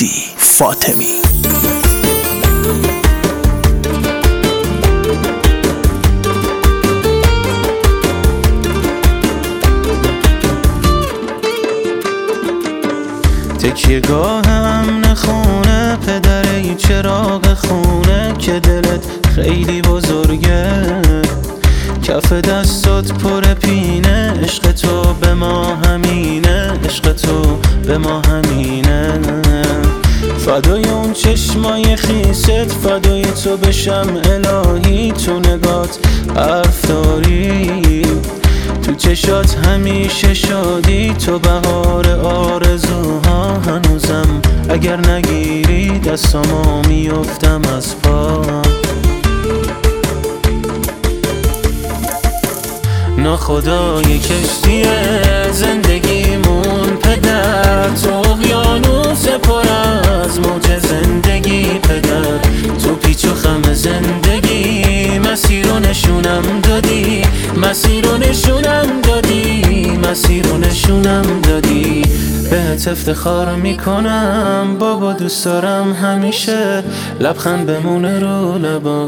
مهدی فاطمی. تکیه‌گاهم نخونه پدر چراغ خونه که دلت خیلی بزرگه، کف دستات پر پینه، عشق تو به ما همینه، عشق تو به ما همینه. فدای اون چشمای خیست، فدای تو بشم الهی، تو نگات حرف داری، تو چشات همیشه شادی، تو بهار آرزوها هنوزم، اگر نگیری دستامو میافتم از پا. ناخدای کشتی زندگیمون پدر، تو اقیانوس پر از موج زندگی پدر، تو پیچ و خم زندگی مسیر رو نشونم دادی، مسیر رو نشونم دادی، مسیر رو نشونم دادی. بهت افتخار میکنم بابا، دوست دارم همیشه لبخند بمونه رو لبا.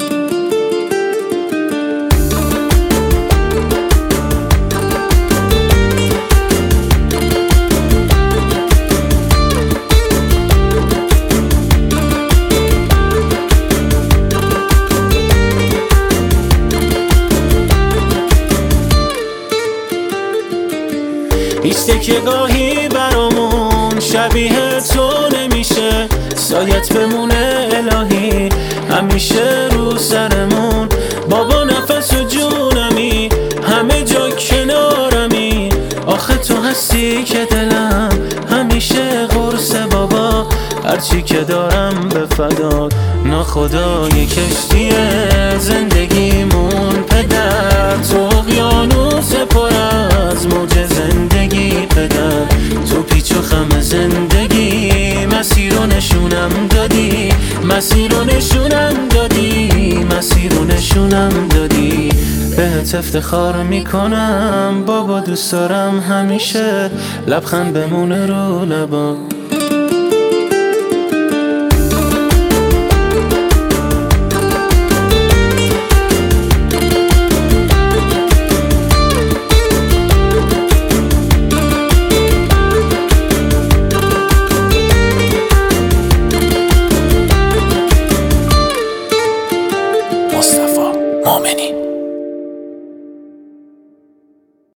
هیچ که گاهی برامون شبیه تو نمیشه، سایت بمونه الهی همیشه رو سرمون. بابا نفس و جونمی همه جا کنارمی، آخه تو هستی که دلم همیشه قرص بابا، هرچی که دارم به فدات. ناخدای کشتی زندگیمون پدر، تو اقیانوس پر از موج زندگی پدر، تو پیچ و خم زندگی مسیر رو نشونم دادی، مسیر رو نشونم دادی، مسیر رو نشونم دادی. بهت افتخار میکنم بابا، دوست دارم همیشه لبخند بمونه رو لبا.